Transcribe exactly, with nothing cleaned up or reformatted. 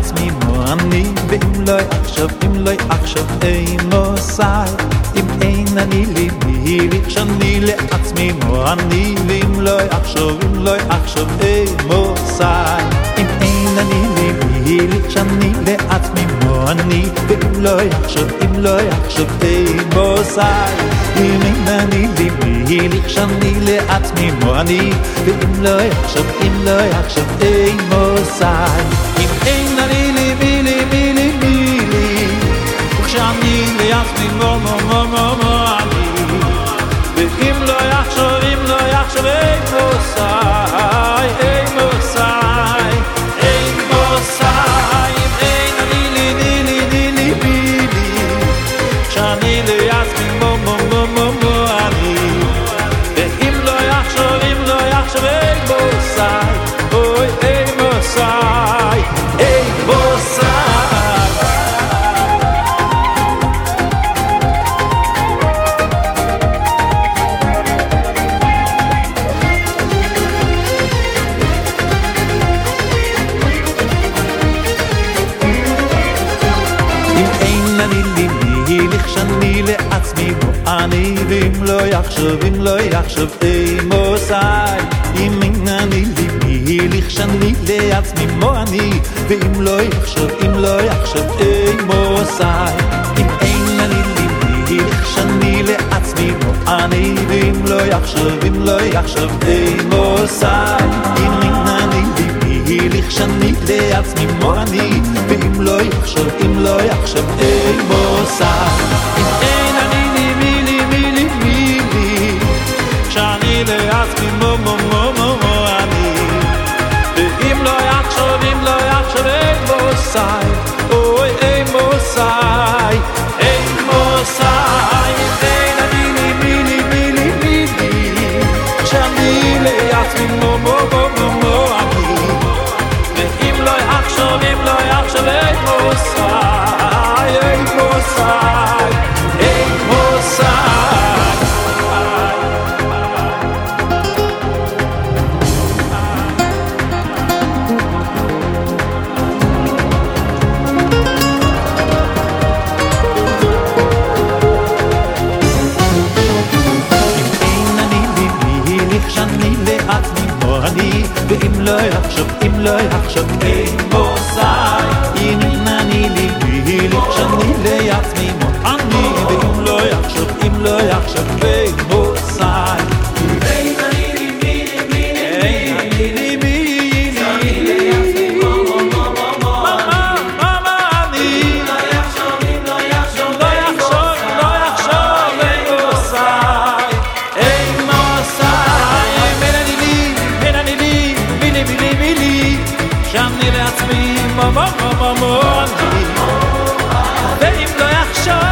לעצמי מו אני, ואם לא יחשוב, אם לא יחשוב אימוסיי, אם אין אני לי מי לי, שאני לעצמי מו אני, ואם לא יחשוב, אם לא יחשוב אימוסיי, אם אין אני לי מי לי, שאני לעצמי מו אני, ואם לא יחשוב, אם לא יחשוב אימוסיי, אם אין אני לי מי לי, שאני לעצמי מו אני, ואם לא יחשוב, אם לא יחשוב אימוסיי, אם אין אני לי מי לי מי לי מי לי, וכשאני לעצמי מו מו מו מו מו אני, ואם לא יחשוב, אם לא יחשוב אימוסיי, אימוסיי, אימוסיי, אם אין אני לי לי לי לי לי מי לי, כשאני לעצמי מו מו מו מו מו אני, ואם לא יחשוב, אם לא יחשוב אימוסיי, אוי אימוסיי, אימוסיי. שאני לעצמי בו אני, ואם לא יחשוב, אם לא יחשוב אימוסיי, אם אין אני לי מי לי, שאני לעצמי מו אני, ואם לא יחשוב, אם לא יחשוב אימוסיי, אם אין אני לי מי לי, שאני לעצמי מו אני, ואם לא יחשוב, אם לא יחשוב אימוסיי, אם אין אני לי מי לי, שאני לעצמי מו אני, ואם לא יחשוב, אם לא יחשוב אימוסיי, אם אין אני לי מי לי מי לי מי לי, שאני לעצמי מו מו מו מו מו אני, ואם לא יחשוב, אם לא יחשוב אימוסיי, אוי אימוסיי, אימוסיי, אם אין אני לי מי לי מי לי מי לי, שאני לעצמי מו מו מו מו מו אני, ואם לא יחשוב, אם לא יחשוב אימוסיי, אימוסיי, אימוסיי. שאני לעצמי מו אני, ואם לא יחשוב, אם לא יחשוב אימוסיי, אם אין אני לי מי לי, שאני לעצמי מו אני, ואם לא יחשוב, אם לא יחשוב אימוסיי, אם אין אני לי מי לי מי לי, אין אני לי מי לי, שאני לעצמי מו מו מו מו מו מו מו אני, אם לא יחשוב, אם לא יחשוב, לא יחשוב, לא יחשוב אימוסיי, שאני לעצמי מו מו מו מו מו אני, ואם לא יחשוב,